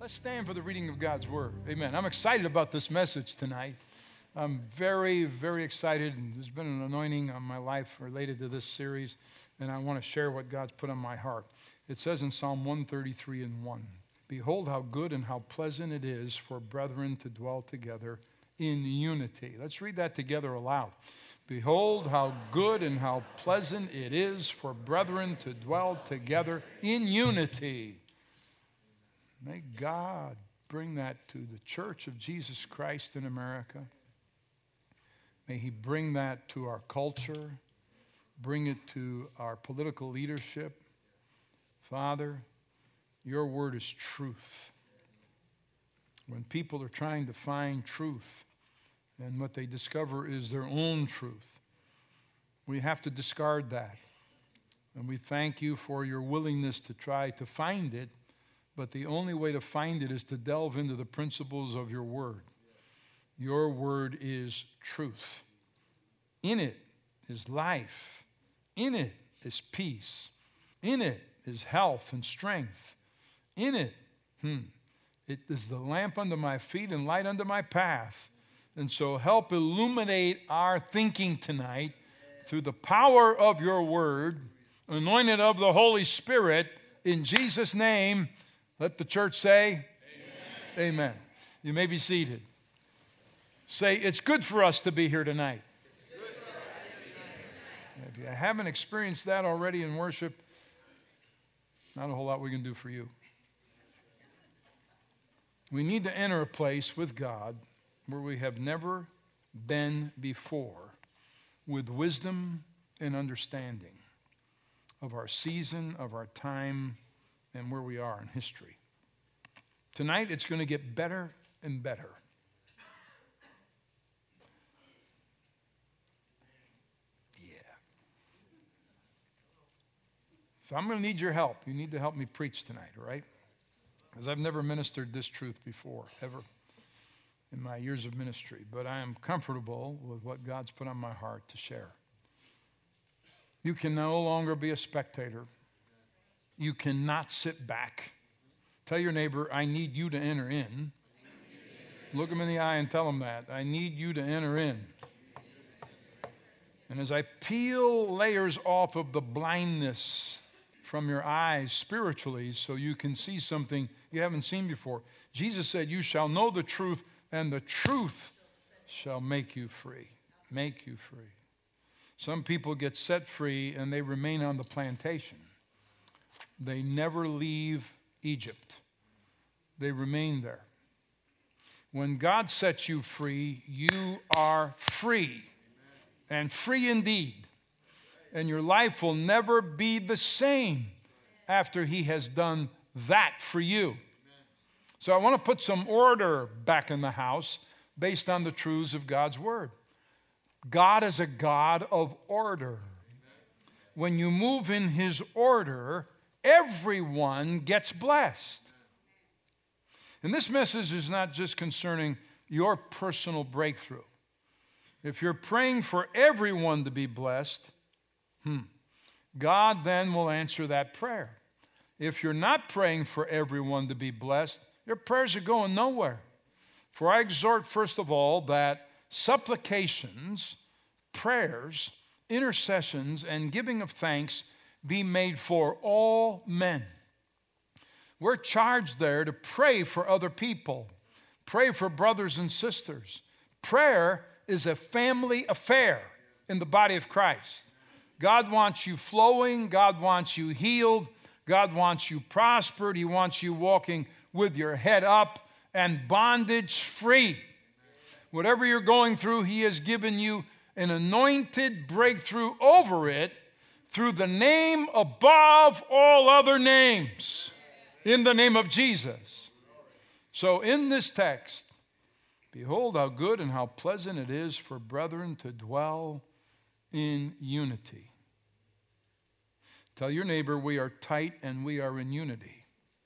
Let's stand for the reading of God's Word. Amen. I'm excited about this message tonight. I'm very, very excited. And there's been an anointing on my life related to this series, and I want to share what God's put on my heart. It says in Psalm 133 and 1, "Behold how good and how pleasant it is for brethren to dwell together in unity." Let's read that together aloud. "Behold how good and how pleasant it is for brethren to dwell together in unity." May God bring that to the Church of Jesus Christ in America. May He bring that to our culture, bring it to our political leadership. Father, your word is truth. When people are trying to find truth and what they discover is their own truth, we have to discard that. And we thank you for your willingness to try to find it. But the only way to find it is to delve into the principles of your word. Your word is truth. In it is life. In it is peace. In it is health and strength. In it, it is the lamp under my feet and light under my path. And so help illuminate our thinking tonight through the power of your word, anointed of the Holy Spirit, in Jesus' name. Let the church say, Amen. Amen. You may be seated. Say, it's good for us to be here tonight. If you haven't experienced that already in worship, not a whole lot we can do for you. We need to enter a place with God where we have never been before, with wisdom and understanding of our season, of our time, and where we are in history. Tonight, it's going to get better and better. Yeah. So I'm going to need your help. You need to help me preach tonight, all right? Because I've never ministered this truth before, ever, in my years of ministry. But I am comfortable with what God's put on my heart to share. You can no longer be a spectator. You cannot sit back. Tell your neighbor, I need you to enter in. Look him in the eye and tell him that. I need you to enter in. And as I peel layers off of the blindness from your eyes spiritually so you can see something you haven't seen before, Jesus said, you shall know the truth, and the truth shall make you free. Make you free. Some people get set free and they remain on the plantation. They never leave Egypt. They remain there. When God sets you free, you are free, and free indeed. And your life will never be the same after He has done that for you. So I want to put some order back in the house based on the truths of God's Word. God is a God of order. When you move in His order, everyone gets blessed. And this message is not just concerning your personal breakthrough. If you're praying for everyone to be blessed, God then will answer that prayer. If you're not praying for everyone to be blessed, your prayers are going nowhere. For I exhort, first of all, that supplications, prayers, intercessions, and giving of thanks be made for all men. We're charged there to pray for other people, pray for brothers and sisters. Prayer is a family affair in the body of Christ. God wants you flowing. God wants you healed. God wants you prospered. He wants you walking with your head up and bondage free. Whatever you're going through, He has given you an anointed breakthrough over it through the name above all other names, in the name of Jesus. So in this text, behold how good and how pleasant it is for brethren to dwell in unity. Tell your neighbor, we are tight and we are in unity.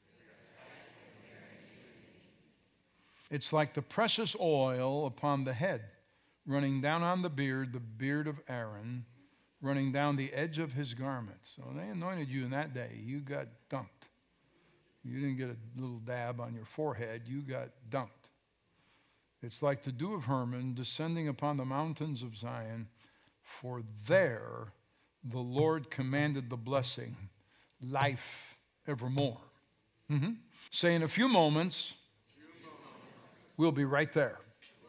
It's like the precious oil upon the head, running down on the beard of Aaron, running down the edge of his garment. So they anointed you in that day. You got dunked. You didn't get a little dab on your forehead. You got dunked. It's like the dew of Hermon descending upon the mountains of Zion, for there the Lord commanded the blessing, life evermore. Say in a few moments, we'll be right there.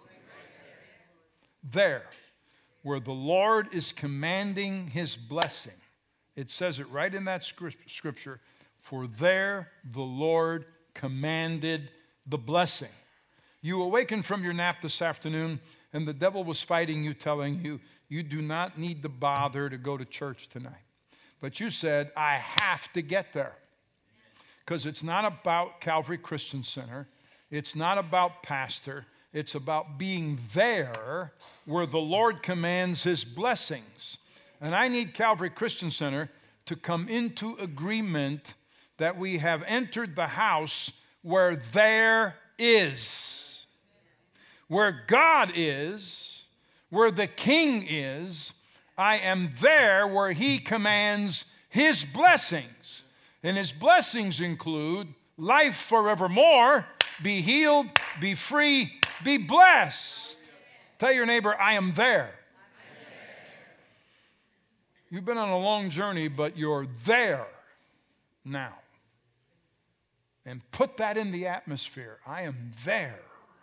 There, where the Lord is commanding his blessing. It says it right in that scripture, for there the Lord commanded the blessing. You awakened from your nap this afternoon, and the devil was fighting you, telling you, you do not need to bother to go to church tonight. But you said, I have to get there. Because it's not about Calvary Christian Center. It's not about pastor. It's about being there where the Lord commands his blessings. And I need Calvary Christian Center to come into agreement that we have entered the house where there is. Where God is, where the King is, I am there where he commands his blessings. And his blessings include life forevermore, be healed, be free, be blessed. Tell your neighbor, I am there. You've been on a long journey, but you're there now. And put that in the atmosphere. I am there.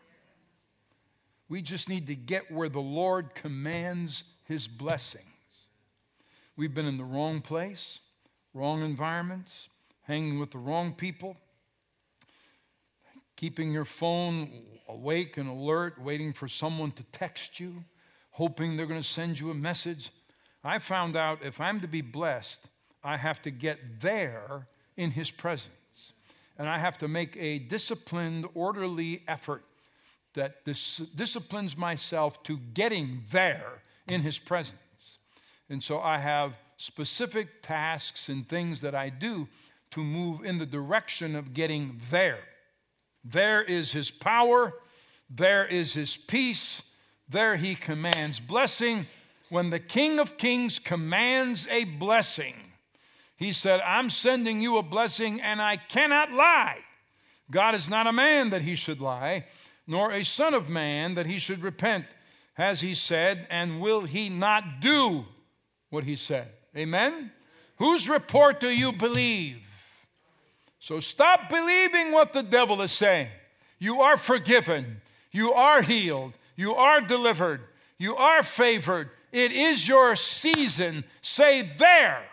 We just need to get where the Lord commands his blessings. We've been in the wrong place, wrong environments, hanging with the wrong people, keeping your phone awake and alert, waiting for someone to text you, hoping they're going to send you a message. I found out if I'm to be blessed, I have to get there in his presence. And I have to make a disciplined, orderly effort that disciplines myself to getting there in his presence. And so I have specific tasks and things that I do to move in the direction of getting there. There is his power. There is his peace. There he commands blessing. When the King of Kings commands a blessing, he said, I'm sending you a blessing and I cannot lie. God is not a man that he should lie, nor a son of man that he should repent. Has he said, and will he not do what he said? Amen? Whose report do you believe? So stop believing what the devil is saying. You are forgiven. You are healed. You are delivered. You are favored. It is your season. Say there.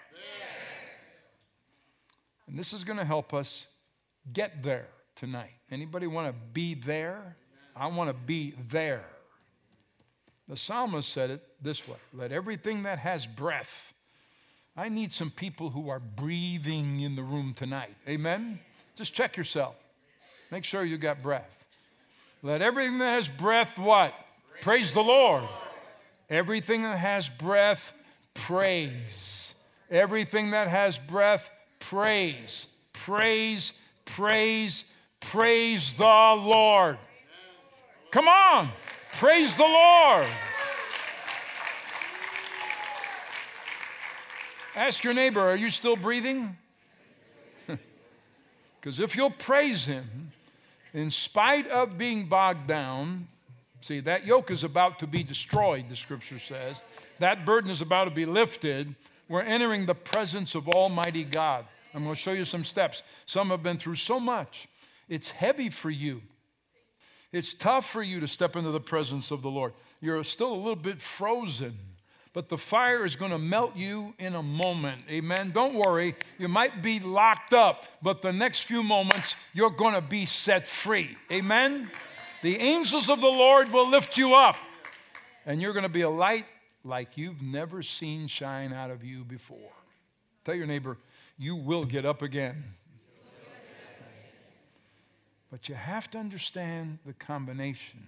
And this is going to help us get there tonight. Anybody want to be there? I want to be there. The psalmist said it this way, let everything that has breath. I need some people who are breathing in the room tonight. Amen? Just check yourself. Make sure you got breath. Let everything that has breath, what? Praise the Lord. Everything that has breath, praise. Everything that has breath, praise. Praise, praise, praise the Lord. Come on, praise the Lord. Ask your neighbor, are you still breathing? Because if you'll praise him, in spite of being bogged down, see, that yoke is about to be destroyed, the scripture says. That burden is about to be lifted. We're entering the presence of Almighty God. I'm going to show you some steps. Some have been through so much. It's heavy for you. It's tough for you to step into the presence of the Lord. You're still a little bit frozen, but the fire is going to melt you in a moment. Amen. Don't worry. You might be locked up, but the next few moments, you're going to be set free. Amen. The angels of the Lord will lift you up, and you're going to be a light like you've never seen shine out of you before. Tell your neighbor, you will get up again. But you have to understand the combination.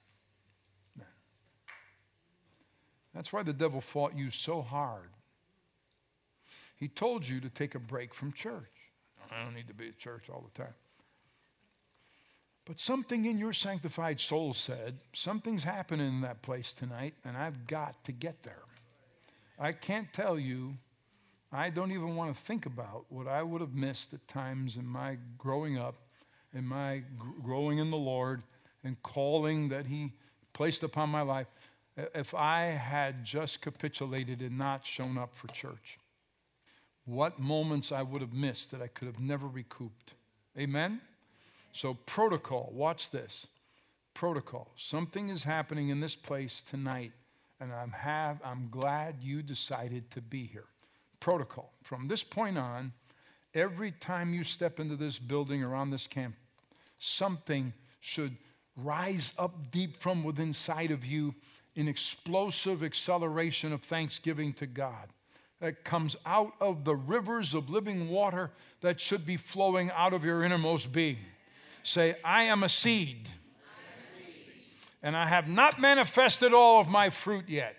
That's why the devil fought you so hard. He told you to take a break from church. I don't need to be at church all the time. But something in your sanctified soul said, something's happening in that place tonight, and I've got to get there. I can't tell you I don't even want to think about what I would have missed at times in my growing up, in my growing in the Lord and calling that He placed upon my life, if I had just capitulated and not shown up for church. What moments I would have missed that I could have never recouped. Amen? So protocol, watch this. Protocol. Something is happening in this place tonight, and I'm glad you decided to be here. Protocol. From this point on, every time you step into this building or on this camp, something should rise up deep from within inside of you in explosive acceleration of thanksgiving to God that comes out of the rivers of living water that should be flowing out of your innermost being. Say, I am a seed, and I have not manifested all of my fruit yet.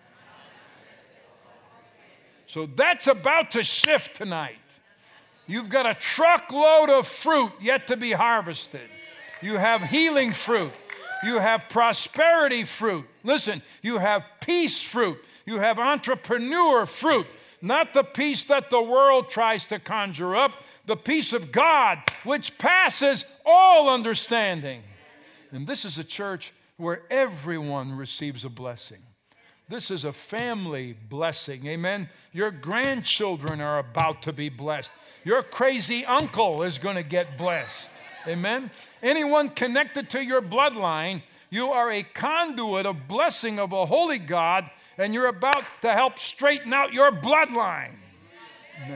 So that's about to shift tonight. You've got a truckload of fruit yet to be harvested. You have healing fruit. You have prosperity fruit. Listen, you have peace fruit. You have entrepreneur fruit. Not the peace that the world tries to conjure up, the peace of God, which passes all understanding. And this is a church where everyone receives a blessing. This is a family blessing. Amen. Your grandchildren are about to be blessed. Your crazy uncle is going to get blessed. Amen. Anyone connected to your bloodline, you are a conduit of blessing of a holy God, and you're about to help straighten out your bloodline. Amen.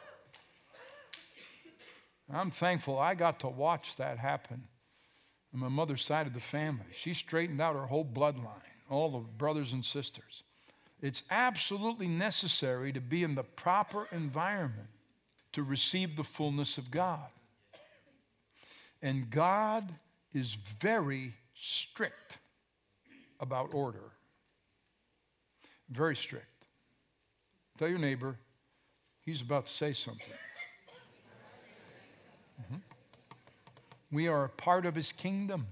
I'm thankful I got to watch that happen on my mother's side of the family. She straightened out her whole bloodline, all the brothers and sisters. It's absolutely necessary to be in the proper environment to receive the fullness of God. And God is very strict about order. Very strict. Tell your neighbor, he's about to say something. We are a part of His kingdom.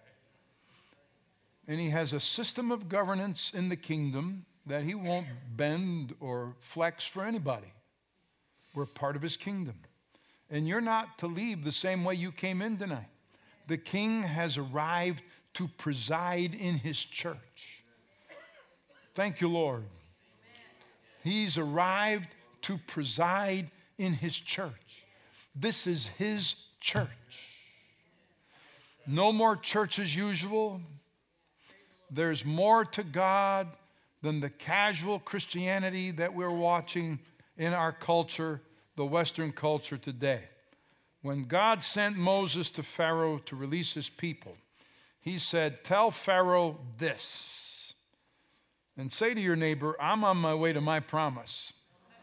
And He has a system of governance in the kingdom that He won't bend or flex for anybody. We're part of His kingdom. And you're not to leave the same way you came in tonight. The King has arrived to preside in His church. Thank you, Lord. He's arrived to preside in His church. This is His church. No more church as usual. There's more to God than the casual Christianity that we're watching in our culture, the Western culture today. When God sent Moses to Pharaoh to release his people, He said, tell Pharaoh this. And say to your neighbor, I'm on my way to my promise.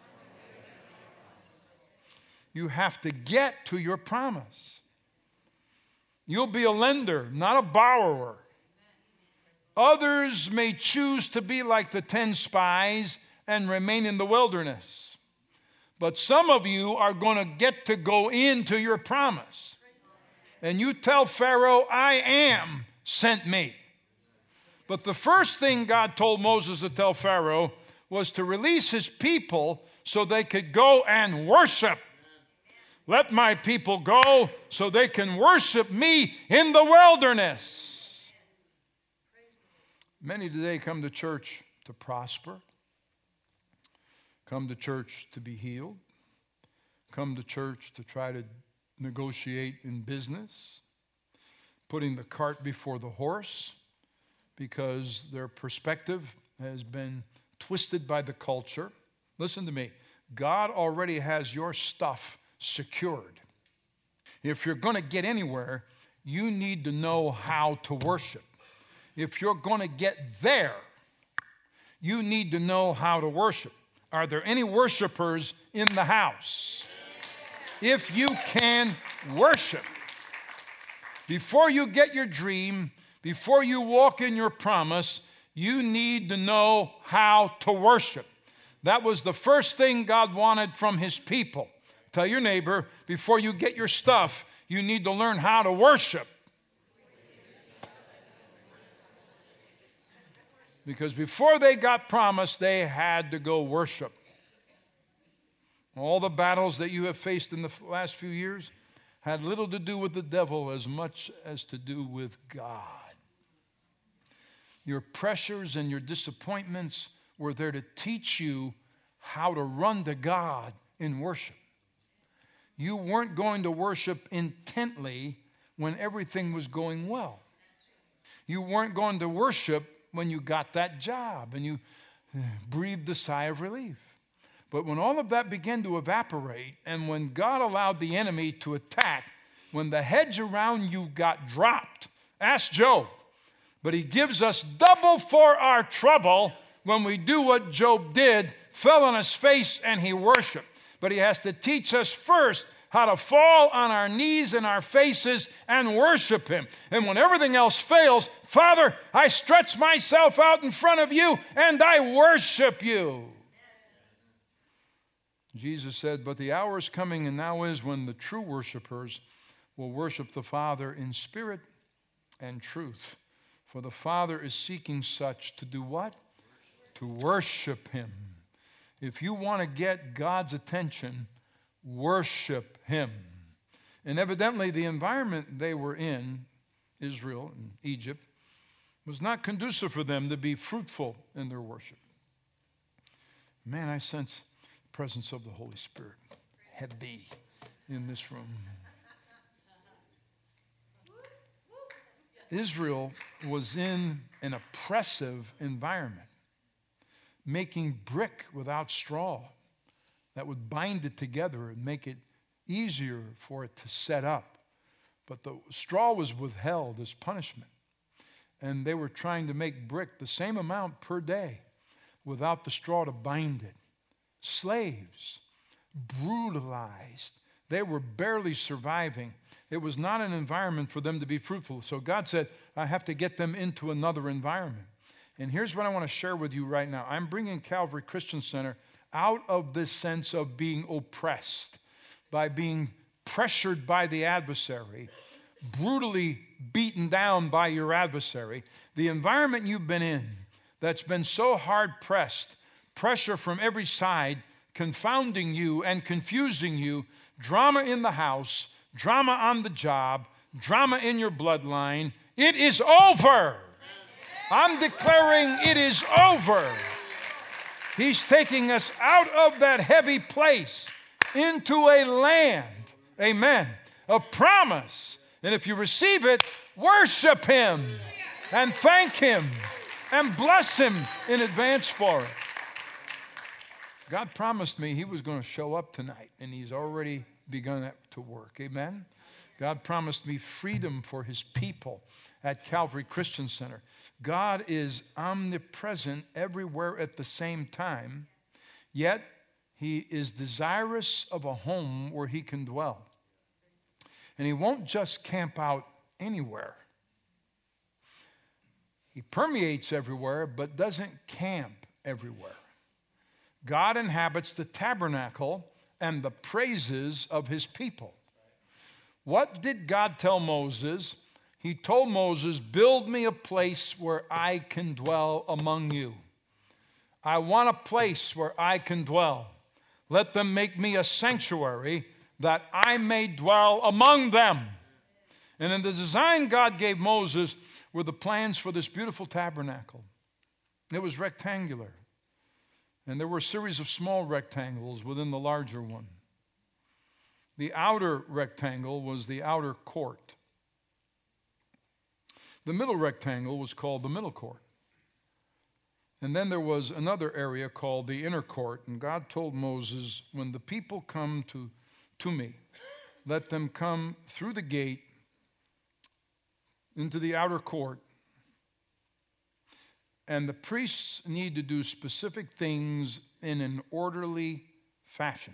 You have to get to your promise. You'll be a lender, not a borrower. Others may choose to be like the 10 spies and remain in the wilderness. But some of you are going to get to go into your promise. And you tell Pharaoh, I am sent me. But the first thing God told Moses to tell Pharaoh was to release his people so they could go and worship. Let my people go so they can worship me in the wilderness. Many today come to church to prosper, come to church to be healed, come to church to try to negotiate in business, putting the cart before the horse because their perspective has been twisted by the culture. Listen to me. God already has your stuff secured. If you're going to get anywhere, you need to know how to worship. If you're going to get there, you need to know how to worship. Are there any worshipers in the house? If you can worship, before you get your dream, before you walk in your promise, you need to know how to worship. That was the first thing God wanted from His people. Tell your neighbor, before you get your stuff, you need to learn how to worship. Because before they got promised, they had to go worship. All the battles that you have faced in the last few years had little to do with the devil as much as to do with God. Your pressures and your disappointments were there to teach you how to run to God in worship. You weren't going to worship intently when everything was going well. You weren't going to worship when you got that job and you breathed a sigh of relief. But when all of that began to evaporate and when God allowed the enemy to attack, when the hedge around you got dropped, ask Job. But he gives us double for our trouble when we do what Job did, fell on his face and he worshiped. But he has to teach us first how to fall on our knees and our faces and worship him. And when everything else fails, Father, I stretch myself out in front of you and I worship you. Jesus said, but the hour is coming and now is when the true worshipers will worship the Father in spirit and truth. For the Father is seeking such to do what? To worship him. If you want to get God's attention, worship him. And evidently the environment they were in, Israel and Egypt, was not conducive for them to be fruitful in their worship. Man, I sense the presence of the Holy Spirit heavy in this room. Israel was in an oppressive environment, making brick without straw that would bind it together and make it easier for it to set up. But the straw was withheld as punishment. And they were trying to make brick the same amount per day without the straw to bind it. Slaves, brutalized. They were barely surviving. It was not an environment for them to be fruitful. So God said, I have to get them into another environment. And here's what I want to share with you right now. I'm bringing Calvary Christian Center out of this sense of being oppressed, by being pressured by the adversary, brutally beaten down by your adversary. The environment you've been in that's been so hard-pressed, pressure from every side, confounding you and confusing you, drama in the house, drama on the job, drama in your bloodline. It is over. I'm declaring it is over. He's taking us out of that heavy place into a land, amen, a promise. And if you receive it, worship him and thank him and bless him in advance for it. God promised me he was going to show up tonight, and he's already begun that to work. Amen? God promised me freedom for his people at Calvary Christian Center. God is omnipresent everywhere at the same time, yet he is desirous of a home where he can dwell. And he won't just camp out anywhere. He permeates everywhere, but doesn't camp everywhere. God inhabits the tabernacle and the praises of his people. What did God tell Moses? He told Moses, build me a place where I can dwell among you. I want a place where I can dwell. Let them make me a sanctuary that I may dwell among them. And in the design God gave Moses were the plans for this beautiful tabernacle. It was rectangular. And there were a series of small rectangles within the larger one. The outer rectangle was the outer court. The middle rectangle was called the middle court. And then there was another area called the inner court. And God told Moses, when the people come to me, let them come through the gate into the outer court. And the priests need to do specific things in an orderly fashion.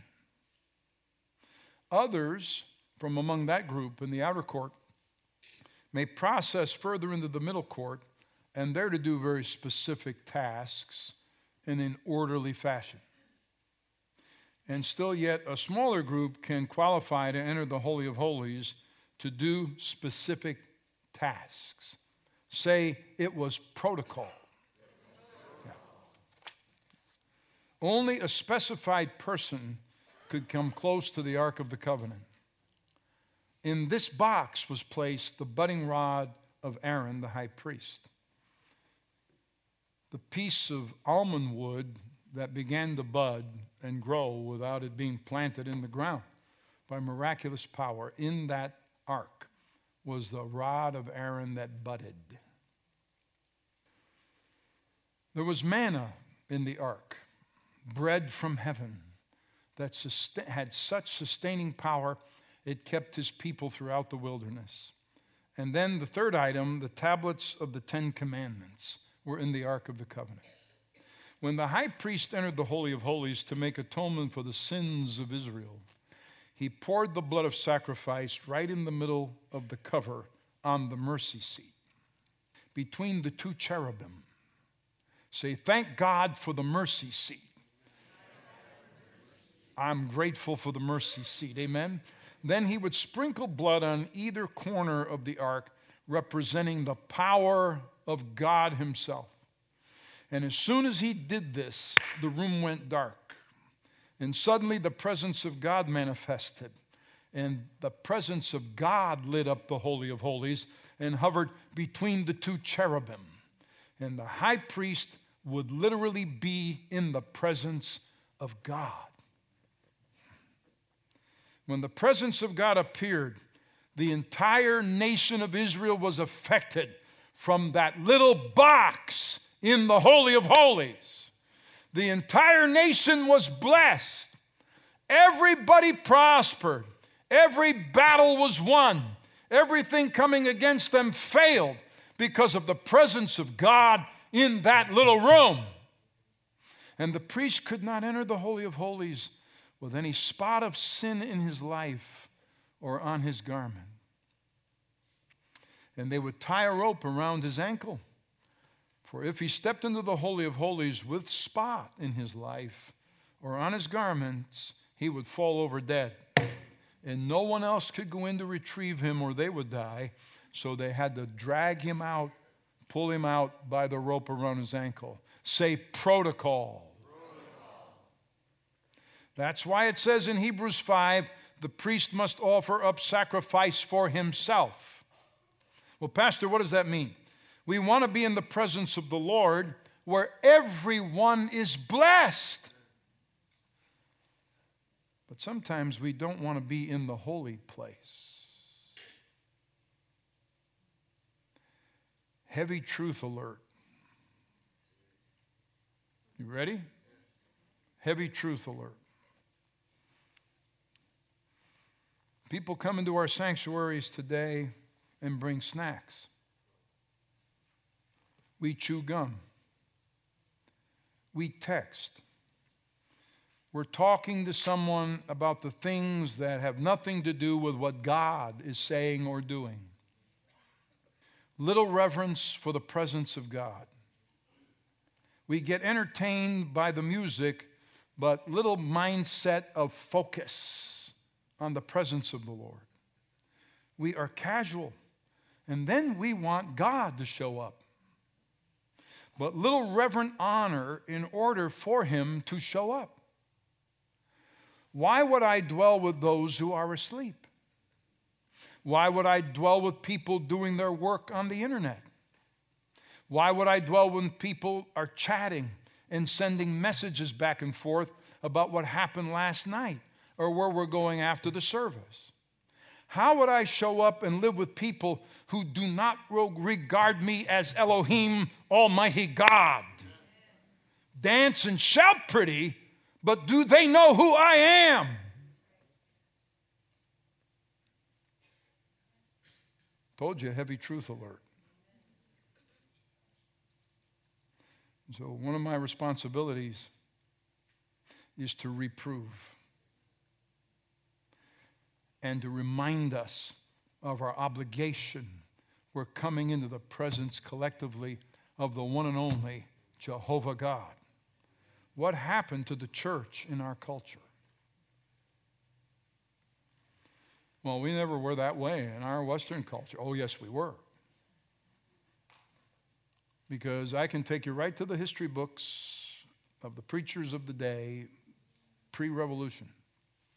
Others from among that group in the outer court may process further into the middle court, and they're to do very specific tasks in an orderly fashion. And still yet a smaller group can qualify to enter the Holy of Holies to do specific tasks. Say it was protocol. Yeah. Only a specified person could come close to the Ark of the Covenant. In this box was placed the budding rod of Aaron, the high priest. The piece of almond wood that began to bud and grow without it being planted in the ground by miraculous power in that ark was the rod of Aaron that budded. There was manna in the ark, bread from heaven that had such sustaining power it kept his people throughout the wilderness. And then the third item, the tablets of the 10 Commandments, were in the Ark of the Covenant. When the high priest entered the Holy of Holies to make atonement for the sins of Israel, he poured the blood of sacrifice right in the middle of the cover on the mercy seat, between the two cherubim. Say, thank God for the mercy seat. I'm grateful for the mercy seat. Amen. Then he would sprinkle blood on either corner of the ark, representing the power of God himself. And as soon as he did this, the room went dark. And suddenly the presence of God manifested. And the presence of God lit up the Holy of Holies and hovered between the two cherubim. And the high priest would literally be in the presence of God. When the presence of God appeared, the entire nation of Israel was affected from that little box in the Holy of Holies. The entire nation was blessed. Everybody prospered. Every battle was won. Everything coming against them failed because of the presence of God in that little room. And the priest could not enter the Holy of Holies with any spot of sin in his life or on his garment. And they would tie a rope around his ankle. For if he stepped into the Holy of Holies with spot in his life or on his garments, he would fall over dead. And no one else could go in to retrieve him or they would die. So they had to drag him out, pull him out by the rope around his ankle. Say protocol. That's why it says in Hebrews 5, the priest must offer up sacrifice for himself. Well, Pastor, what does that mean? We want to be in the presence of the Lord where everyone is blessed. But sometimes we don't want to be in the holy place. Heavy truth alert. You ready? Heavy truth alert. People come into our sanctuaries today and bring snacks. We chew gum. We text. We're talking to someone about the things that have nothing to do with what God is saying or doing. Little reverence for the presence of God. We get entertained by the music, but little mindset of focus on the presence of the Lord. We are casual, and then we want God to show up. But little reverent honor in order for him to show up. Why would I dwell with those who are asleep? Why would I dwell with people doing their work on the internet? Why would I dwell when people are chatting and sending messages back and forth about what happened last night or where we're going after the service? How would I show up and live with people who do not regard me as Elohim, Almighty God? Dance and shout pretty, but do they know who I am? Told you, heavy truth alert. So one of my responsibilities is to reprove and to remind us of our obligation. We're coming into the presence collectively of the one and only Jehovah God. What happened to the church in our culture? Well, we never were that way in our Western culture. Oh, yes, we were. Because I can take you right to the history books of the preachers of the day, pre-revolution.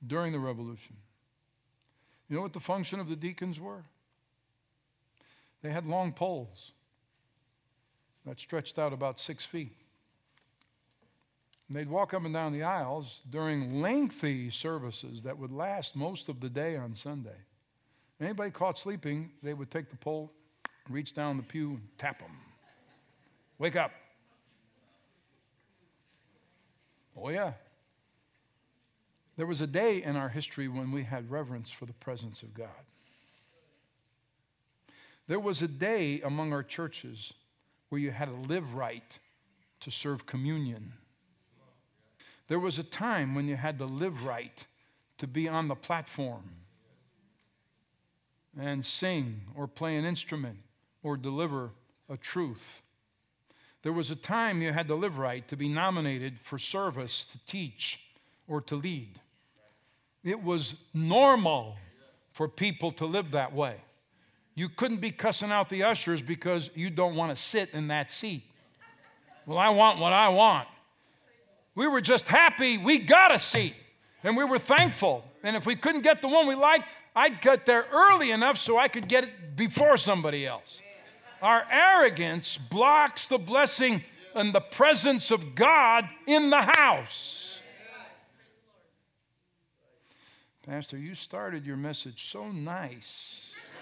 during the revolution. You know what the function of the deacons were? They had long poles that stretched out about 6 feet. And they'd walk up and down the aisles during lengthy services that would last most of the day on Sunday. Anybody caught sleeping, they would take the pole, reach down the pew, and tap them. Wake up. Oh, yeah. There was a day in our history when we had reverence for the presence of God. There was a day among our churches where you had to live right to serve communion. There was a time when you had to live right to be on the platform and sing or play an instrument or deliver a truth. There was a time you had to live right to be nominated for service, to teach, or to lead. It was normal for people to live that way. You couldn't be cussing out the ushers because you don't want to sit in that seat. Well, I want what I want. We were just happy we got a seat, and we were thankful. And if we couldn't get the one we liked, I'd get there early enough so I could get it before somebody else. Our arrogance blocks the blessing and the presence of God in the house. Pastor, you started your message so nice.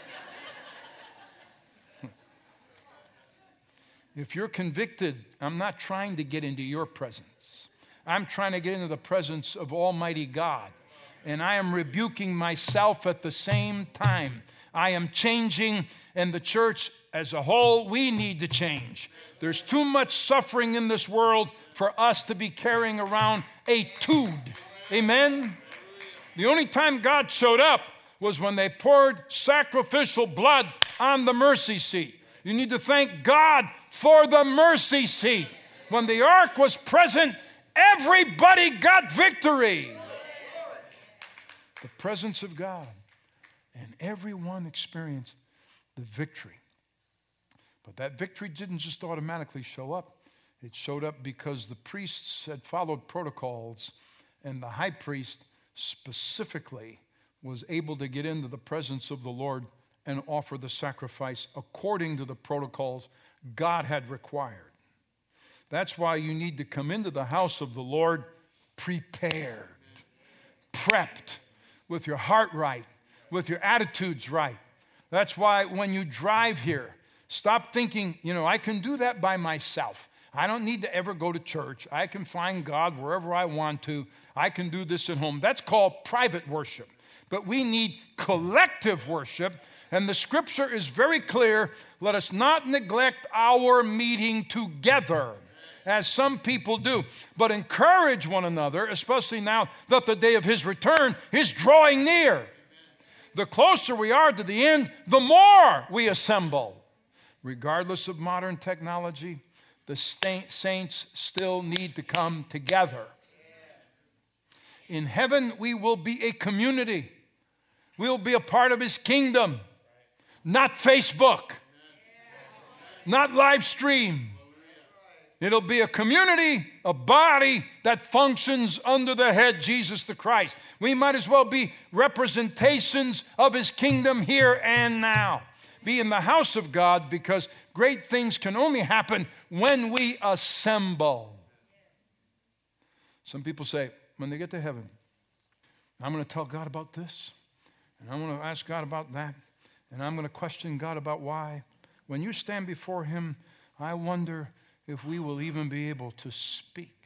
If you're convicted, I'm not trying to get into your presence. I'm trying to get into the presence of Almighty God. And I am rebuking myself at the same time. I am changing, and the church as a whole, we need to change. There's too much suffering in this world for us to be carrying around a tude. Amen? The only time God showed up was when they poured sacrificial blood on the mercy seat. You need to thank God for the mercy seat. When the ark was present, everybody got victory. The presence of God. And everyone experienced the victory. But that victory didn't just automatically show up. It showed up because the priests had followed protocols, and the high priest specifically was able to get into the presence of the Lord and offer the sacrifice according to the protocols God had required. That's why you need to come into the house of the Lord prepared, prepped, with your heart right, with your attitudes right. That's why when you drive here, stop thinking, I can do that by myself. I don't need to ever go to church. I can find God wherever I want to. I can do this at home. That's called private worship. But we need collective worship. And the scripture is very clear. Let us not neglect our meeting together, as some people do, but encourage one another, especially now that the day of his return is drawing near. The closer we are to the end, the more we assemble. Regardless of modern technology, the saints still need to come together. In heaven, we will be a community. We'll be a part of his kingdom. Not Facebook, not live stream. It'll be a community, a body that functions under the head, Jesus the Christ. We might as well be representations of his kingdom here and now. Be in the house of God, because great things can only happen when we assemble. Some people say, when they get to heaven, I'm going to tell God about this, and I'm going to ask God about that, and I'm going to question God about why. When you stand before him, I wonder if we will even be able to speak.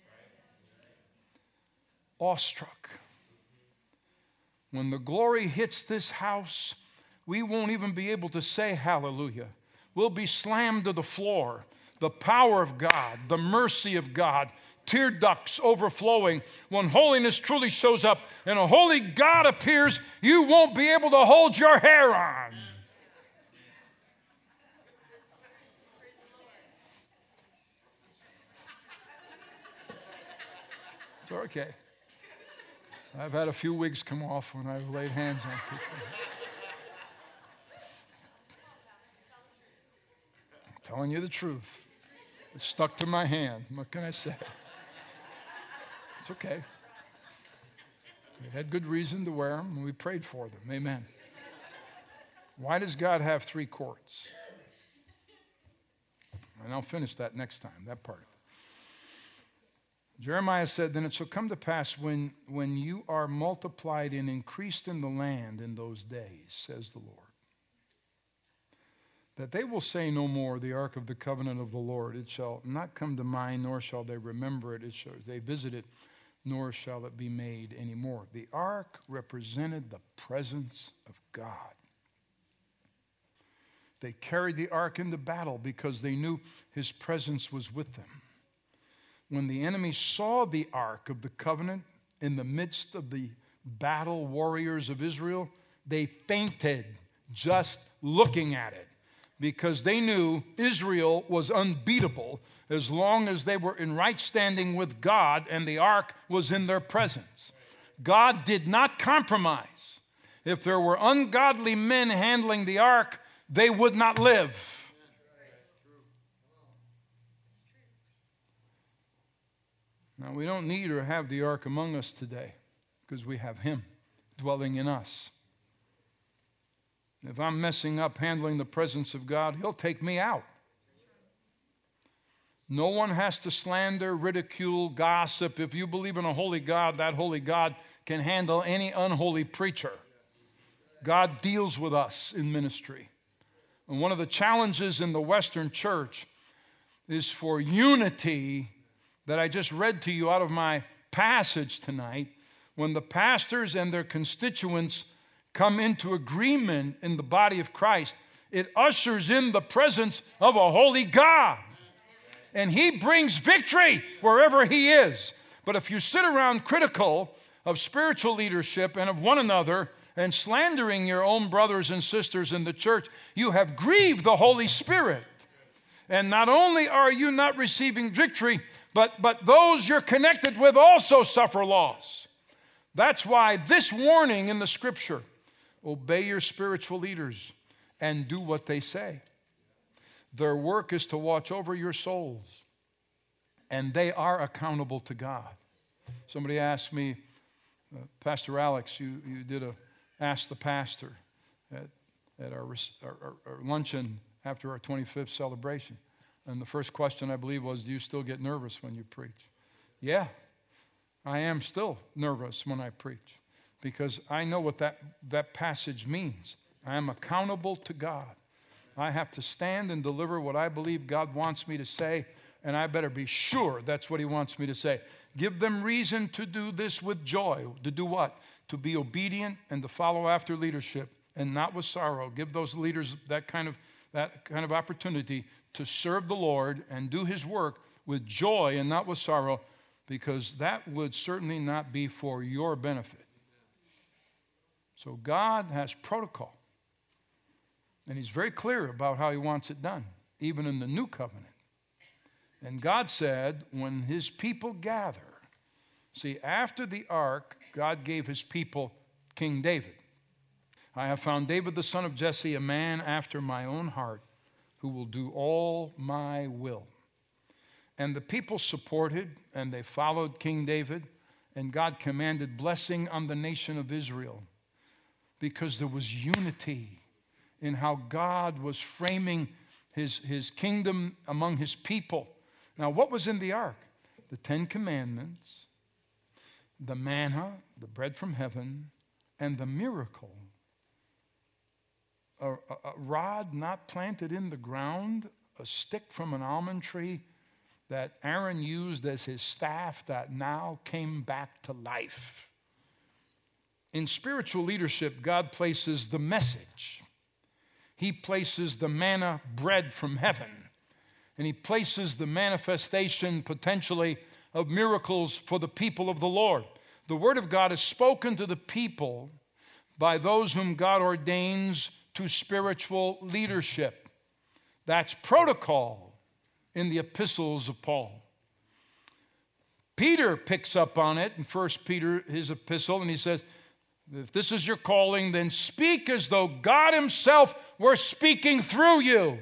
Awestruck. When the glory hits this house, we won't even be able to say hallelujah. We'll be slammed to the floor. The power of God, the mercy of God, tear ducts overflowing. When holiness truly shows up and a holy God appears, you won't be able to hold your hair on. It's okay. I've had a few wigs come off when I've laid hands on people. I'm telling you the truth. It stuck to my hand. What can I say? It's okay. They had good reason to wear them, and we prayed for them. Amen. Why does God have 3 courts? And I'll finish that next time, that part of it. Jeremiah said, then it shall come to pass when you are multiplied and increased in the land in those days, says the Lord, that they will say no more, the ark of the covenant of the Lord. It shall not come to mind, nor shall they remember it. They visit it, nor shall it be made anymore. The ark represented the presence of God. They carried the ark into battle because they knew his presence was with them. When the enemy saw the ark of the covenant in the midst of the battle warriors of Israel, they fainted just looking at it because they knew Israel was unbeatable as long as they were in right standing with God and the ark was in their presence. God did not compromise. If there were ungodly men handling the ark, they would not live. Now, we don't need or have the ark among us today because we have him dwelling in us. If I'm messing up handling the presence of God, he'll take me out. No one has to slander, ridicule, gossip. If you believe in a holy God, that holy God can handle any unholy preacher. God deals with us in ministry. And one of the challenges in the Western church is for unity that I just read to you out of my passage tonight. When the pastors and their constituents come into agreement in the body of Christ, it ushers in the presence of a holy God. And he brings victory wherever he is. But if you sit around critical of spiritual leadership and of one another and slandering your own brothers and sisters in the church, you have grieved the Holy Spirit. And not only are you not receiving victory, but those you're connected with also suffer loss. That's why this warning in the scripture, obey your spiritual leaders and do what they say. Their work is to watch over your souls, and they are accountable to God. Somebody asked me, Pastor Alex, you did a Ask the Pastor at our luncheon after our 25th celebration. And the first question, I believe, was, do you still get nervous when you preach? Yeah, I am still nervous when I preach because I know what that passage means. I am accountable to God. I have to stand and deliver what I believe God wants me to say, and I better be sure that's what he wants me to say. Give them reason to do this with joy. To do what? To be obedient and to follow after leadership and not with sorrow. Give those leaders that kind of opportunity to serve the Lord and do his work with joy and not with sorrow, because that would certainly not be for your benefit. So God has protocol, and he's very clear about how he wants it done, even in the new covenant. And God said, when his people gather, see, after the ark, God gave his people King David. I have found David the son of Jesse, a man after my own heart, who will do all my will. And the people supported and they followed King David, and God commanded blessing on the nation of Israel because there was unity in how God was framing his kingdom among his people. Now, what was in the ark? The 10 Commandments, the manna, the bread from heaven, and the miracle. A rod not planted in the ground, a stick from an almond tree that Aaron used as his staff that now came back to life. In spiritual leadership, God places the message. He places the manna bread from heaven. And he places the manifestation potentially of miracles for the people of the Lord. The word of God is spoken to the people by those whom God ordains to spiritual leadership. That's protocol in the epistles of Paul. Peter picks up on it in 1 Peter, his epistle, and he says, if this is your calling, then speak as though God himself were speaking through you.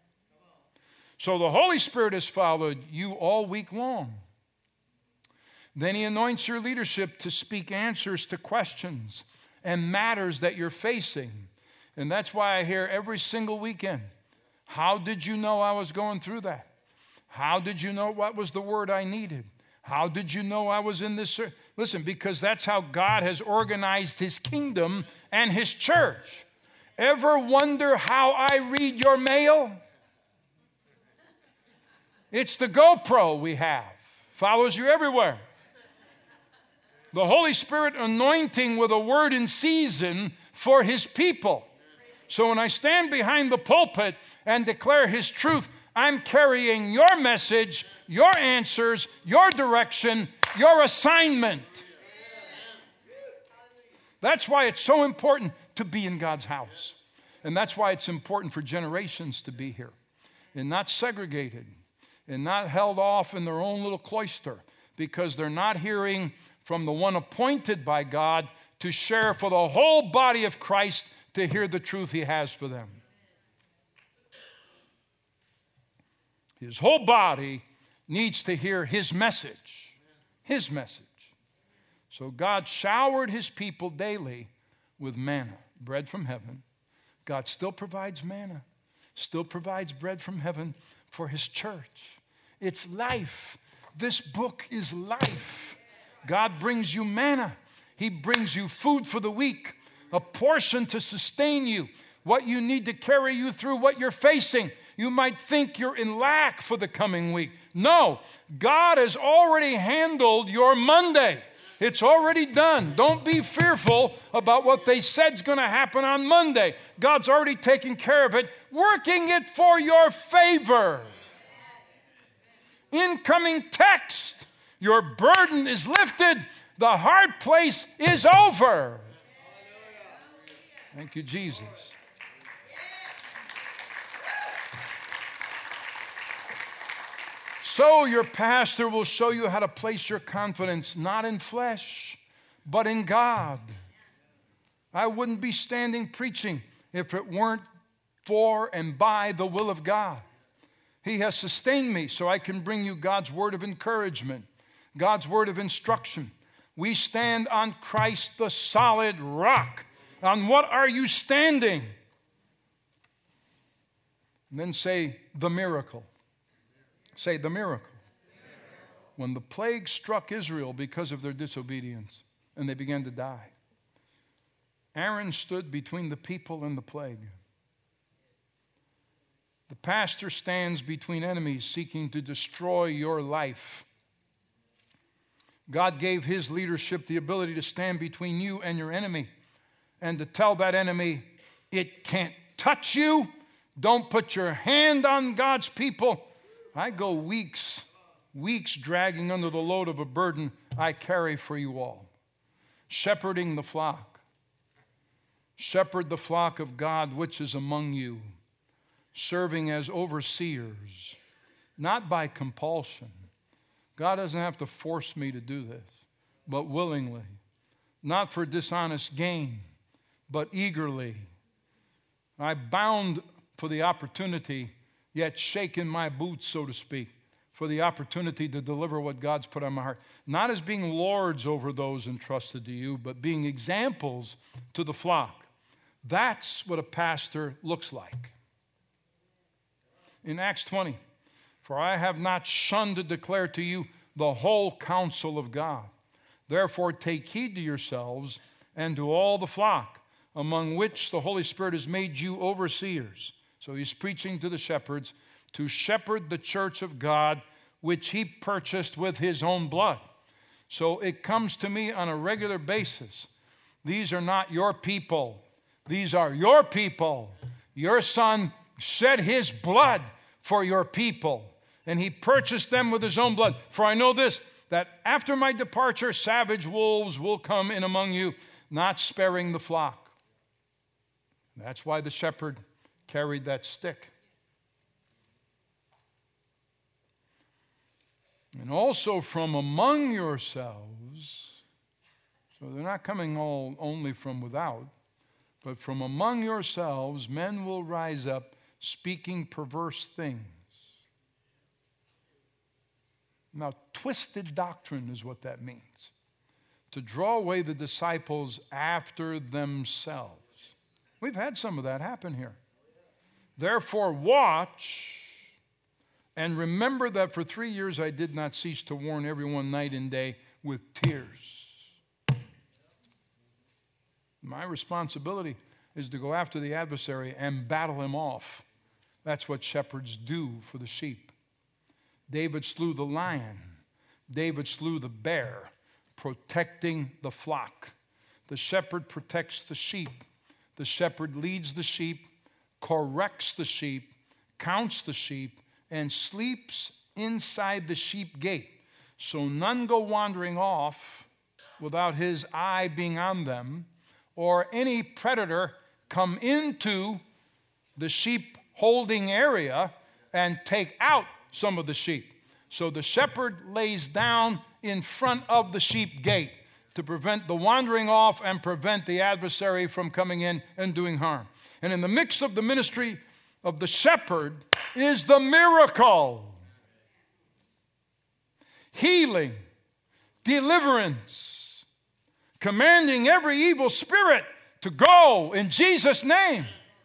So the Holy Spirit has followed you all week long. Then he anoints your leadership to speak answers to questions and matters that you're facing. And that's why I hear every single weekend, how did you know I was going through that? How did you know what was the word I needed? How did you know I was in this? Listen, because that's how God has organized his kingdom and his church. Ever wonder how I read your mail? It's the GoPro we have. Follows you everywhere. The Holy Spirit anointing with a word in season for his people. So when I stand behind the pulpit and declare his truth, I'm carrying your message, your answers, your direction, your assignment. That's why it's so important to be in God's house. And that's why it's important for generations to be here and not segregated and not held off in their own little cloister, because they're not hearing from the one appointed by God to share for the whole body of Christ to hear the truth he has for them. His whole body needs to hear his message. His message. So God showered his people daily with manna, bread from heaven. God still provides manna, still provides bread from heaven for his church. It's life. This book is life. God brings you manna. He brings you food for the week, a portion to sustain you, what you need to carry you through what you're facing. You might think you're in lack for the coming week. No, God has already handled your Monday. It's already done. Don't be fearful about what they said's going to happen on Monday. God's already taken care of it, working it for your favor. Incoming text. Your burden is lifted. The hard place is over. Thank you, Jesus. So your pastor will show you how to place your confidence not in flesh, but in God. I wouldn't be standing preaching if it weren't for and by the will of God. He has sustained me so I can bring you God's word of encouragement, God's word of instruction. We stand on Christ, the solid rock. On what are you standing? And then say the miracle. Say the miracle. When the plague struck Israel because of their disobedience and they began to die, Aaron stood between the people and the plague. The pastor stands between enemies seeking to destroy your life. God gave his leadership the ability to stand between you and your enemy and to tell that enemy, it can't touch you. Don't put your hand on God's people. I go weeks dragging under the load of a burden I carry for you all. Shepherding the flock. Shepherd the flock of God which is among you. Serving as overseers, not by compulsion. God doesn't have to force me to do this, but willingly. Not for dishonest gain, but eagerly. I bound for the opportunity, yet shaking my boots, so to speak, for the opportunity to deliver what God's put on my heart. Not as being lords over those entrusted to you, but being examples to the flock. That's what a pastor looks like. In Acts 20, for I have not shunned to declare to you the whole counsel of God. Therefore take heed to yourselves and to all the flock, among which the Holy Spirit has made you overseers. So he's preaching to the shepherds to shepherd the church of God, which he purchased with his own blood. So it comes to me on a regular basis. These are not your people. These are your people. Your son shed his blood for your people, and he purchased them with his own blood. For I know this, that after my departure, savage wolves will come in among you, not sparing the flock. That's why the shepherd carried that stick. And also from among yourselves, so they're not coming all only from without, but from among yourselves, men will rise up speaking perverse things. Now, twisted doctrine is what that means. To draw away the disciples after themselves. We've had some of that happen here. Therefore, watch and remember that for 3 years I did not cease to warn everyone night and day with tears. My responsibility is to go after the adversary and battle him off. That's what shepherds do for the sheep. David slew the lion. David slew the bear, protecting the flock. The shepherd protects the sheep. The shepherd leads the sheep, corrects the sheep, counts the sheep, and sleeps inside the sheep gate. So none go wandering off without his eye being on them, or any predator come into the sheep holding area and take out some of the sheep. So the shepherd lays down in front of the sheep gate to prevent the wandering off and prevent the adversary from coming in and doing harm. And in the mix of the ministry of the shepherd is the miracle, healing, deliverance, commanding every evil spirit to go in Jesus' name.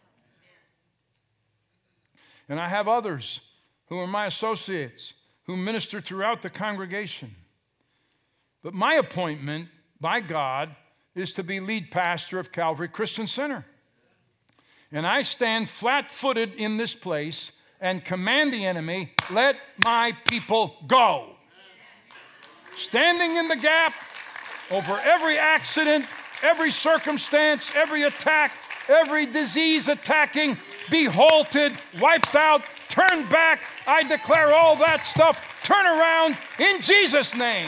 And I have others who are my associates who minister throughout the congregation. But my appointment by God is to be lead pastor of Calvary Christian Center. And I stand flat-footed in this place and command the enemy, let my people go. Standing in the gap over every accident, every circumstance, every attack, every disease attacking, be halted, wiped out, turned back. I declare all that stuff, turn around in Jesus' name.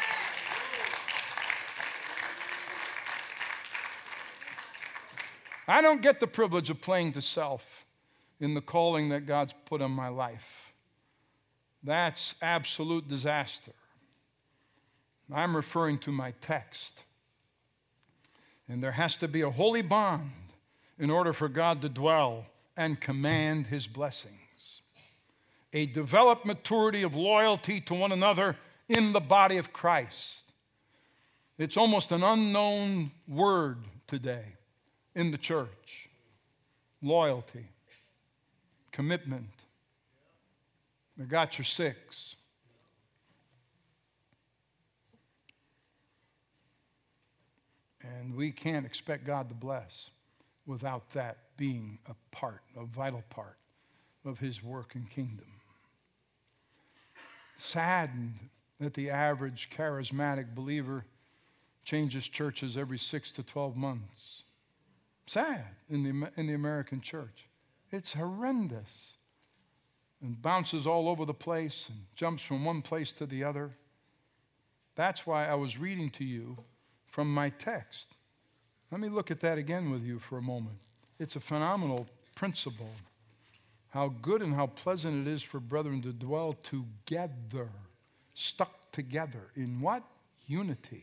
I don't get the privilege of playing to self in the calling that God's put on my life. That's absolute disaster. I'm referring to my text. And there has to be a holy bond in order for God to dwell and command his blessings. A developed maturity of loyalty to one another in the body of Christ. It's almost an unknown word today in the church. Loyalty, commitment. I got your 6. And we can't expect God to bless without that being a part, a vital part of his work and kingdom. Saddened that the average charismatic believer changes churches every 6 to 12 months. Sad in the American church. It's horrendous. And bounces all over the place and jumps from one place to the other. That's why I was reading to you from my text. Let me look at that again with you for a moment. It's a phenomenal principle. How good and how pleasant it is for brethren to dwell together, stuck together. In what? Unity.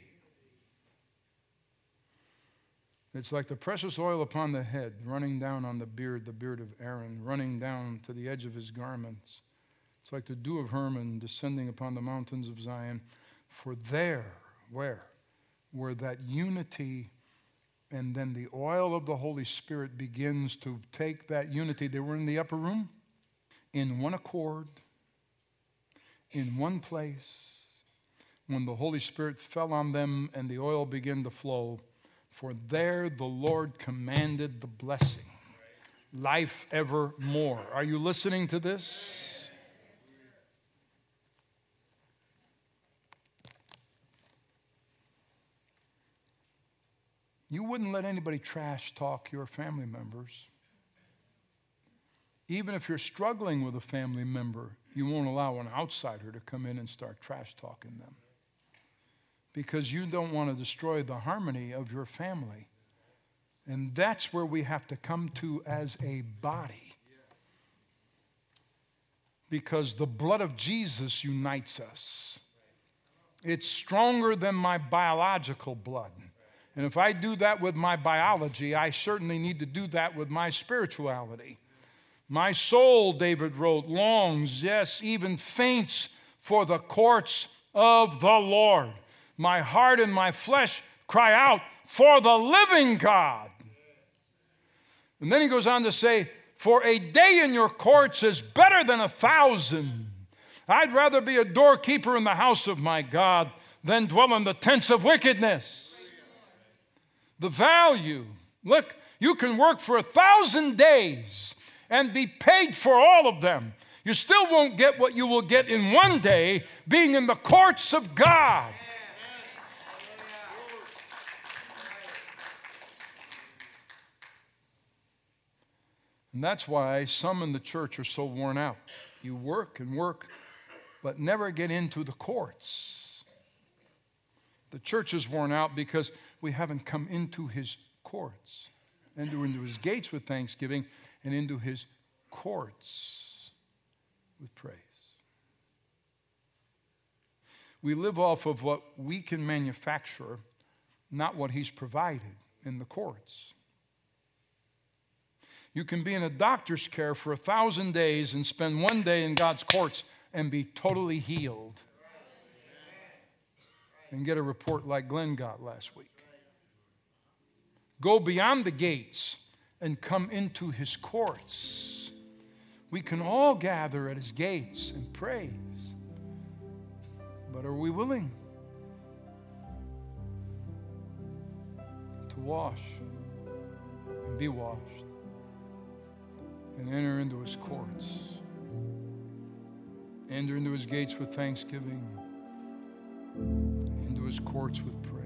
It's like the precious oil upon the head, running down on the beard of Aaron, running down to the edge of his garments. It's like the dew of Hermon descending upon the mountains of Zion. For there, where that unity and then the oil of the Holy Spirit begins to take that unity. They were in the upper room, in one accord, in one place. When the Holy Spirit fell on them and the oil began to flow, for there the Lord commanded the blessing, life evermore. Are you listening to this? You wouldn't let anybody trash talk your family members. Even if you're struggling with a family member, you won't allow an outsider to come in and start trash talking them. Because you don't want to destroy the harmony of your family. And that's where we have to come to as a body. Because the blood of Jesus unites us. It's stronger than my biological blood. And if I do that with my biology, I certainly need to do that with my spirituality. My soul, David wrote, longs, yes, even faints for the courts of the Lord. My heart and my flesh cry out for the living God. And then he goes on to say, for a day in your courts is better than 1,000. I'd rather be a doorkeeper in the house of my God than dwell in the tents of wickedness. The value. Look, you can work for 1,000 days and be paid for all of them. You still won't get what you will get in one day being in the courts of God. And that's why some in the church are so worn out. You work and work, but never get into the courts. The church is worn out because we haven't come into his courts, into his gates with thanksgiving, and into his courts with praise. We live off of what we can manufacture, not what he's provided in the courts. You can be in a doctor's care for 1,000 days and spend one day in God's courts and be totally healed. And get a report like Glenn got last week. Go beyond the gates and come into his courts. We can all gather at his gates and praise. But are we willing to wash and be washed and enter into his courts? Enter into his gates with thanksgiving, into his courts with praise.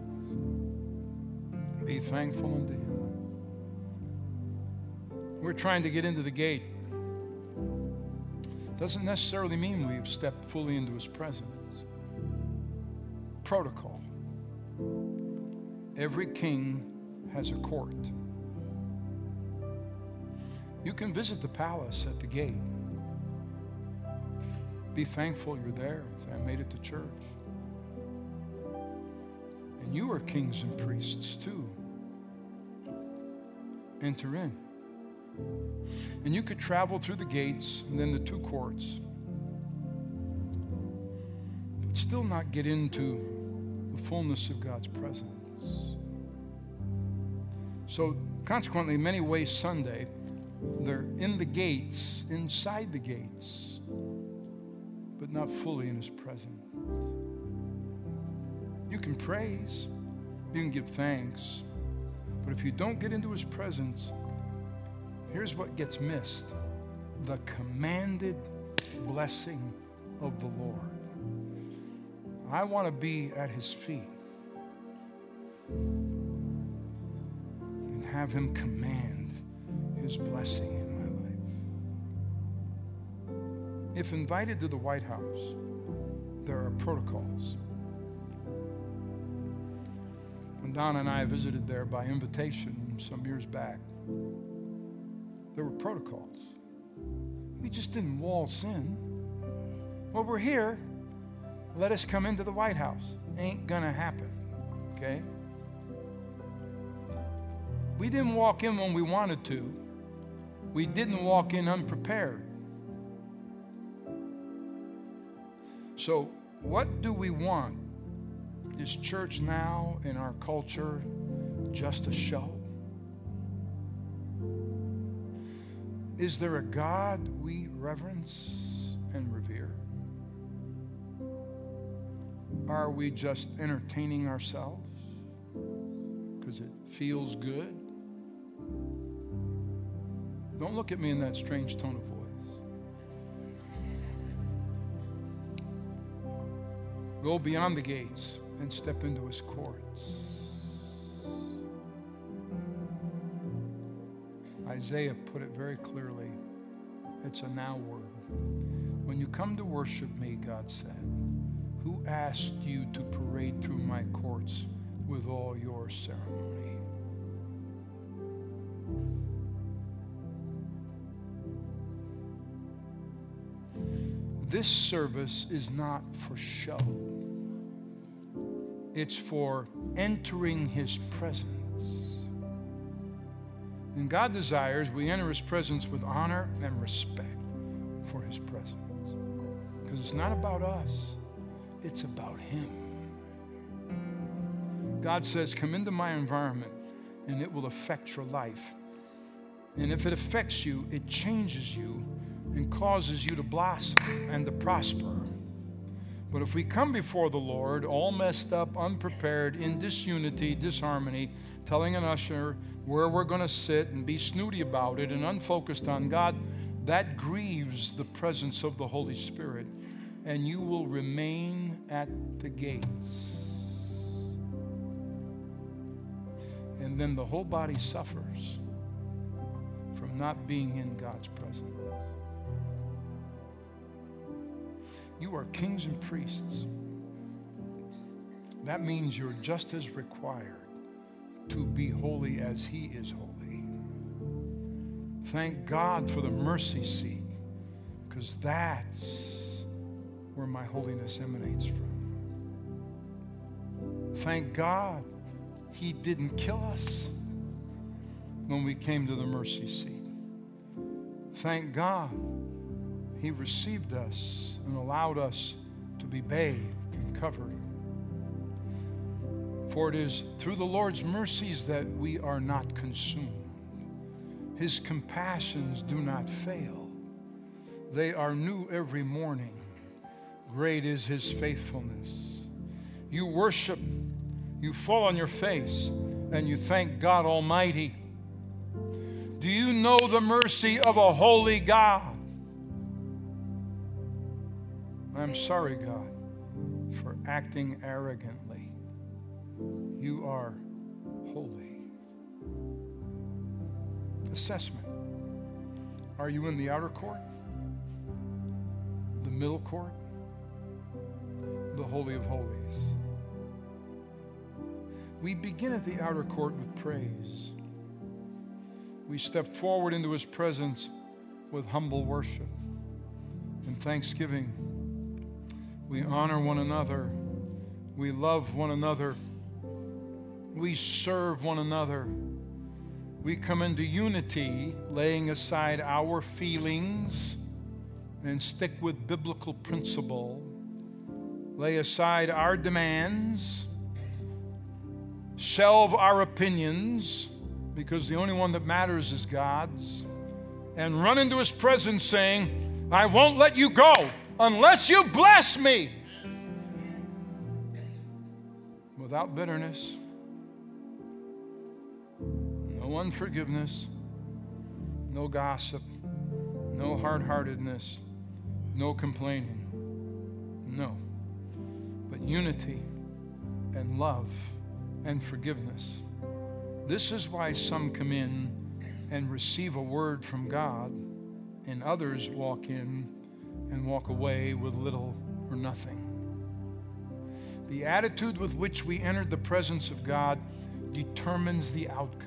Be thankful unto him. We're trying to get into the gate. Doesn't necessarily mean we've stepped fully into his presence. Protocol. Every king has a court. You can visit the palace at the gate. Be thankful you're there. I made it to church. And you are kings and priests too. Enter in. And you could travel through the gates and then the two courts, but still not get into the fullness of God's presence. So consequently, in many ways, Sunday, they're in the gates, inside the gates, but not fully in his presence. You can praise, you can give thanks, but if you don't get into his presence, here's what gets missed: the commanded blessing of the Lord. I want to be at his feet and have him command his blessing in my life. If invited to the White House, there are protocols. When Donna and I visited there by invitation some years back, there were protocols. We just didn't waltz in. Well, we're here. Let us come into the White House. Ain't gonna happen, okay? We didn't walk in when we wanted to. We didn't walk in unprepared. So, what do we want? Is church now in our culture just a show? Is there a God we reverence and revere? Are we just entertaining ourselves because it feels good? Don't look at me in that strange tone of voice. Go beyond the gates and step into his courts. Isaiah put it very clearly. It's a now word. When you come to worship me, God said, who asked you to parade through my courts with all your ceremony? This service is not for show. It's for entering his presence. And God desires we enter his presence with honor and respect for his presence. Because it's not about us, it's about Him. God says, come into my environment and it will affect your life. And if it affects you, it changes you and causes you to blossom and to prosper. But if we come before the Lord all messed up, unprepared, in disunity, disharmony, telling an usher where we're going to sit and be snooty about it and unfocused on God, that grieves the presence of the Holy Spirit, and you will remain at the gates. And then the whole body suffers from not being in God's presence. You are kings and priests. That means you're just as required to be holy as He is holy. Thank God for the mercy seat, because that's where my holiness emanates from. Thank God He didn't kill us when we came to the mercy seat. Thank God He received us and allowed us to be bathed and covered. For it is through the Lord's mercies that we are not consumed. His compassions do not fail. They are new every morning. Great is His faithfulness. You worship, you fall on your face, and you thank God Almighty. Do you know the mercy of a holy God? I'm sorry, God, for acting arrogantly. You are holy. Assessment. Are you in the outer court? The middle court? The Holy of Holies? We begin at the outer court with praise. We step forward into His presence with humble worship and thanksgiving. We honor one another. We love one another. We serve one another. We come into unity, laying aside our feelings and stick with biblical principle. Lay aside our demands, shelve our opinions, because the only one that matters is God's, and run into His presence saying, I won't let you go unless you bless me. Without bitterness, no unforgiveness, no gossip, no hard-heartedness, no complaining. No. But unity and love and forgiveness. This is why some come in and receive a word from God, and others walk in and walk away with little or nothing. The attitude with which we entered the presence of God determines the outcome.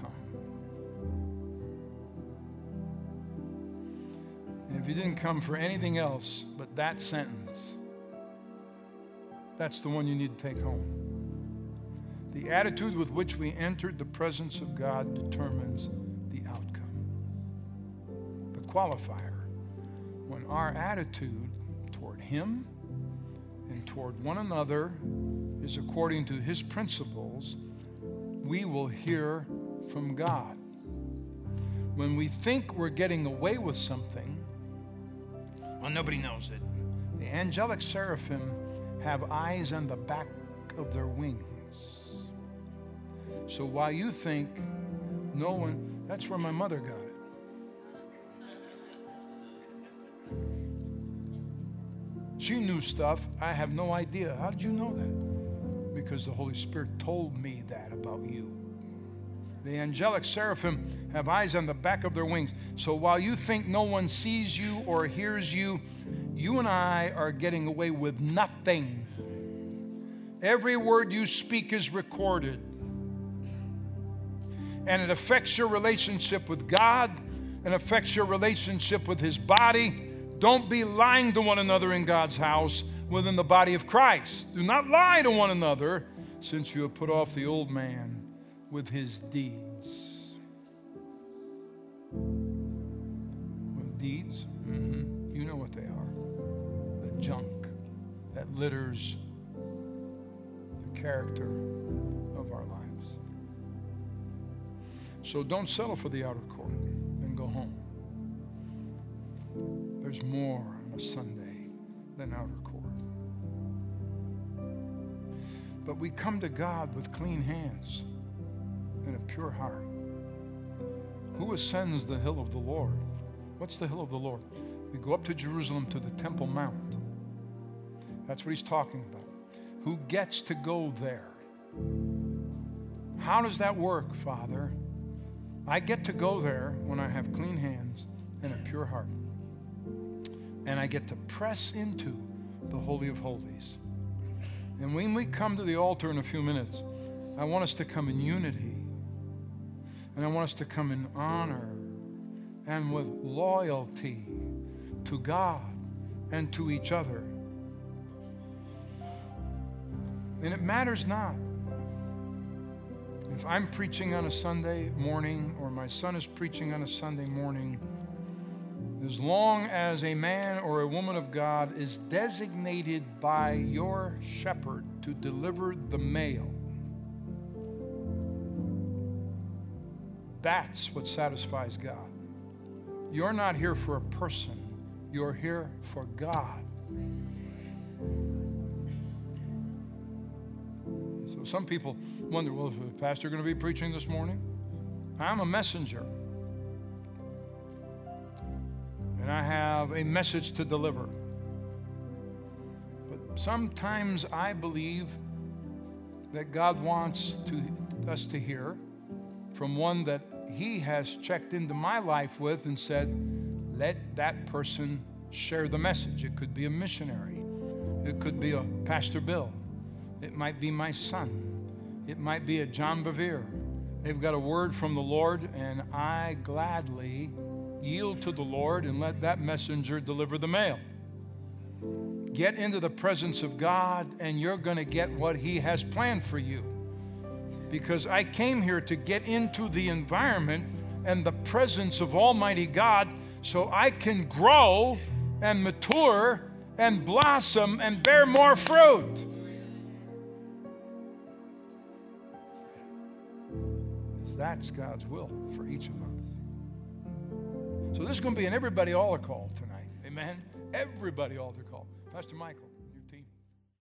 And if you didn't come for anything else but that sentence, that's the one you need to take home. The attitude with which we entered the presence of God determines the outcome. The qualifier, when our attitude toward Him and toward one another is according to His principles, we will hear from God. When we think we're getting away with something, well, nobody knows it. The angelic seraphim have eyes on the back of their wings. So while you think no one, that's where my mother got it. She knew stuff. I have no idea. How did you know that? Because the Holy Spirit told me that about you. The angelic seraphim have eyes on the back of their wings. So while you think no one sees you or hears you, you and I are getting away with nothing. Every word you speak is recorded. And it affects your relationship with God and affects your relationship with His body. Don't be lying to one another in God's house within the body of Christ. Do not lie to one another, since you have put off the old man with his deeds. Deeds? You know what they are. The junk that litters the character of our lives. So don't settle for the outer court and go home. There's more on a Sunday than outer court. But we come to God with clean hands and a pure heart. Who ascends the hill of the Lord? What's the hill of the Lord? We go up to Jerusalem to the Temple Mount. That's what he's talking about. Who gets to go there? How does that work, Father? I get to go there when I have clean hands and a pure heart. And I get to press into the Holy of Holies. And when we come to the altar in a few minutes, I want us to come in unity. And I want us to come in honor and with loyalty to God and to each other. And it matters not if I'm preaching on a Sunday morning or my son is preaching on a Sunday morning, as long as a man or a woman of God is designated by your shepherd to deliver the mail. That's what satisfies God. You're not here for a person. You're here for God. So some people wonder, well, is the pastor going to be preaching this morning? I'm a messenger. And I have a message to deliver. But sometimes I believe that God wants us to hear from one that he has checked into my life with and said, let that person share the message. It could be a missionary. It could be a Pastor Bill. It might be my son. It might be a John Bevere. They've got a word from the Lord, and I gladly yield to the Lord and let that messenger deliver the mail. Get into the presence of God, and you're going to get what he has planned for you. Because I came here to get into the environment and the presence of Almighty God so I can grow and mature and blossom and bear more fruit. That's God's will for each of us. So this is going to be an everybody altar call tonight. Amen? Everybody altar call. Pastor Michael.